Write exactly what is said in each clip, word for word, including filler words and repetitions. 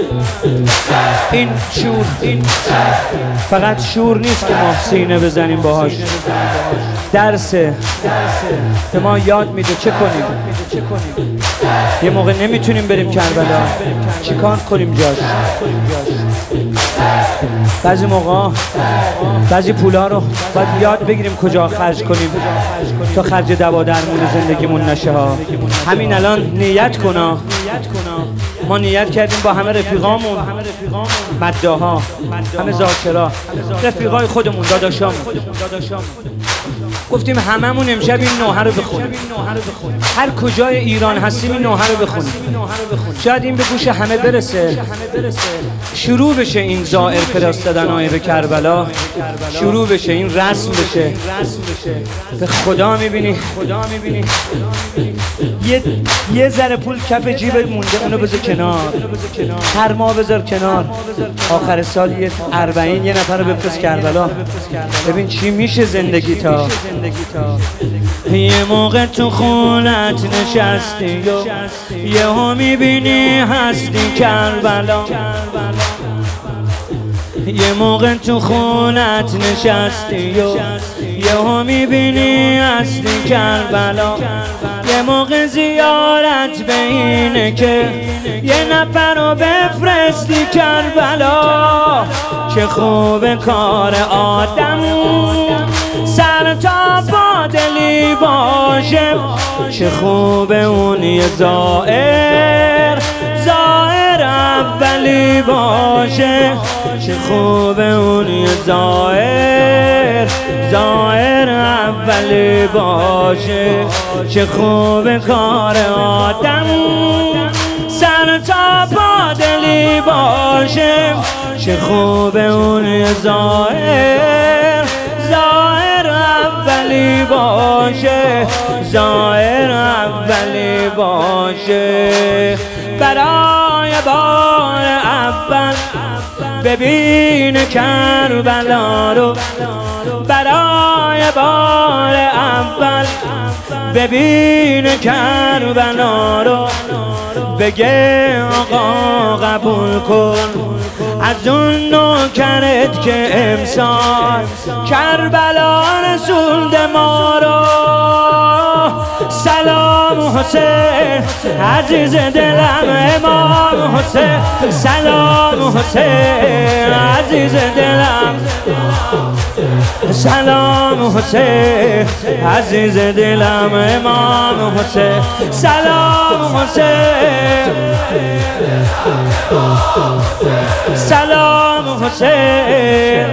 این شور این فقط شور نیست که ما سینه بزنیم باهاش، درسه به ما یاد میده چه کنیم. یه موقع نمیتونیم بریم کربلا، چیکار کنیم جاش. بعضی موقع بعضی پولا رو باید یاد بگیریم کجا خرج کنیم تا خرج دوا درمون زندگیمون نشه ها. همین الان نیت کنا، ما نیت کردیم با همه رفیقامون، مداها، همه ذاکرا، رفیقای خودمون، داداشامون، گفتیم هممون امشب این نوحه رو بخونیم. هر کجای ایران هستیم این نوحه رو بخونیم. شاید این به گوش همه برسه، شروع بشه این زائر فرستادن‌های به کربلا، شروع بشه این رسم بشه. به خدا میبینی یه یه ذره پول کف جیب مونده، اونو بذار کنار، هر ماه بذار کنار، آخر سال یه اربعین یه نفر رو بفرست کربلا، ببین چی میشه زندگی تا. یه موقع تو خونت نشستی و یه ها میبینی هستی کربلا، یه موقع تو خونت نشستی و یه ها میبینی هستی کربلا، یه موقع زیارت به اینه که یه نفر رو بفرستی کربلا. چه خوب کار آدم سر تا پا دلی باشه، چه خوب اون یه زائر زائر اولی باشه، چه خوب اون یه زائر زائر اولی باشه. چه خوب کار آدم سر تا پا دلی باشه، چه خوب اون یه زائر زائر اولی باشه، زائر اولی باشه. برای بار اول ببین کربلا رو، برای بار اول ببین کربلا رو، بگه آقا قبول کن از اون نوکرت که امسال کربلا رسولد ما رو. سلام حسین عزیز دلم، امام حسین سلام حسین عزیز دلم، سلام حسین عزیز دلم، امام حسین سلام حسین سلام حسین.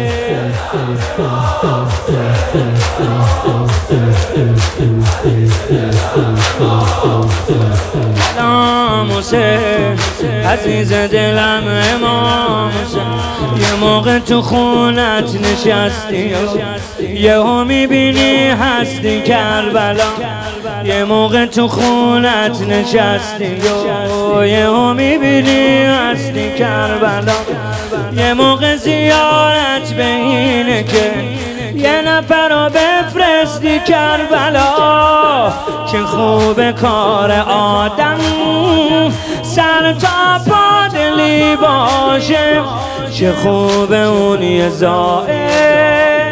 سلام حسین عزیز دلم، امام حسین. یه موقع تو خونت نشستی یه ها میبینی هستی کربلا، یه موقع تو خونت نشستی یه ها میبینی هستی کربلا، یه موقع زیارت به اینه که یه نفر رو بفرستی کربلا. چه خوب کار آدم سر تا پا دلی باشه، چه خوب اون یه زائر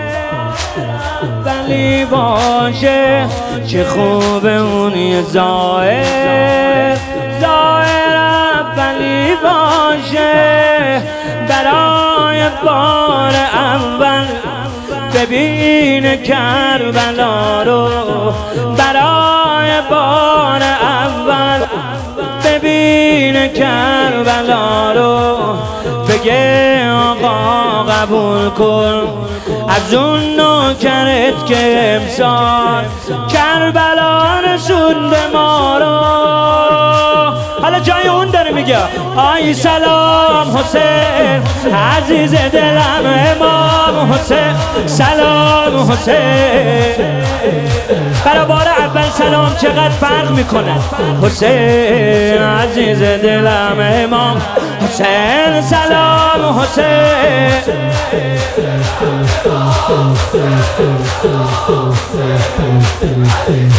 ولی باشه، چه خوب اون یه زائر زائر ولی باشه. برای بار اول ببین کربلا رو، برای بار اول ببین کربلا رو، بگه آقا قبول کن از اون نوکرت که امسال کربلا رسوند ما رو. حالا جای اون داره میگه آی سلام حسین عزیز دلم، امام حسین سلام حسین. برای بار اول سلام چقدر فرق میکنه. حسین عزیز دلم، امام حسین سلام حسین.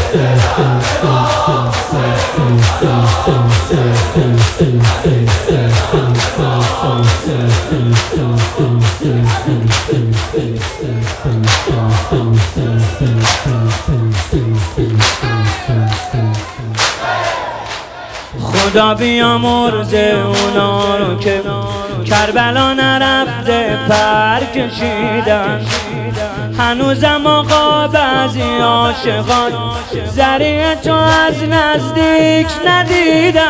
Thank you. خدا بیامرز اونا رو که کربلا نرفته پر کشیدن. هنوزم آقا بعضی عاشقان ذریع تو از نزدیک ندیدن.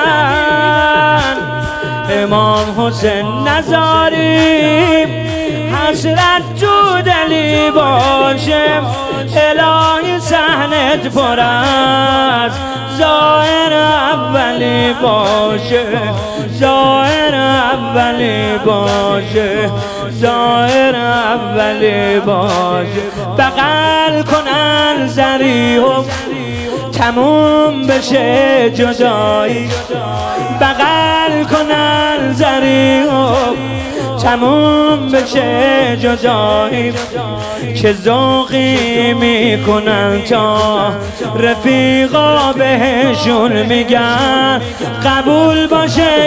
امام حسین نذاریم حسرت تو دلی باشه، الهی صحنت پر از ظاهر اولی باشه، ظاهر اولی باشه، ظاهر اولی باشه. بغل کنن ذریعم تموم بشه جدایی، بغل کنن ذریعم تموم بشه جدایی. چه ذوقی میکنن تا رفیقا بهشون میگن قبول باشه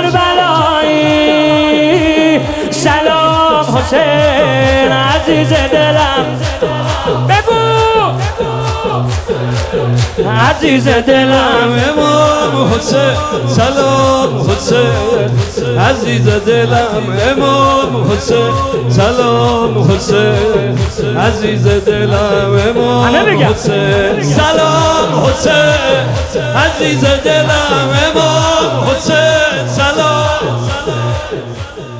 کربلایی. سلام حسین عزیز دلم، بگو عزیز دلم. امام حسین سلام حسین عزیز دلم. امام حسین سلام حسین عزیز دلم. امام حسین سلام حسین عزیز دلم. امام حسین سلام